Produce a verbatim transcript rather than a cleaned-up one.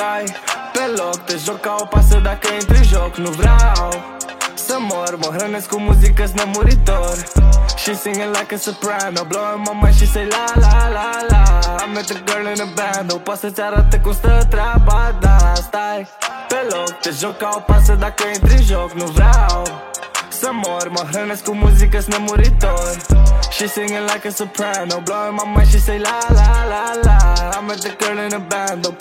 Stai pe loc, te joc ca o pasă dacă intri în joc. Nu vreau să mor, mă hrănesc cu muzică-s nemuritor. She singing like a soprano, blowing my mind, she say la la la la. I met a girl in a band, o poate să-ți arate cum stă treaba, da. Stai pe loc, te joc ca o pasă dacă intri în joc. Nu vreau să mor, mă hrănesc cu muzică-s nemuritor. She singing like a soprano, blowing my mind, she say la la la la. I met a girl in a band, o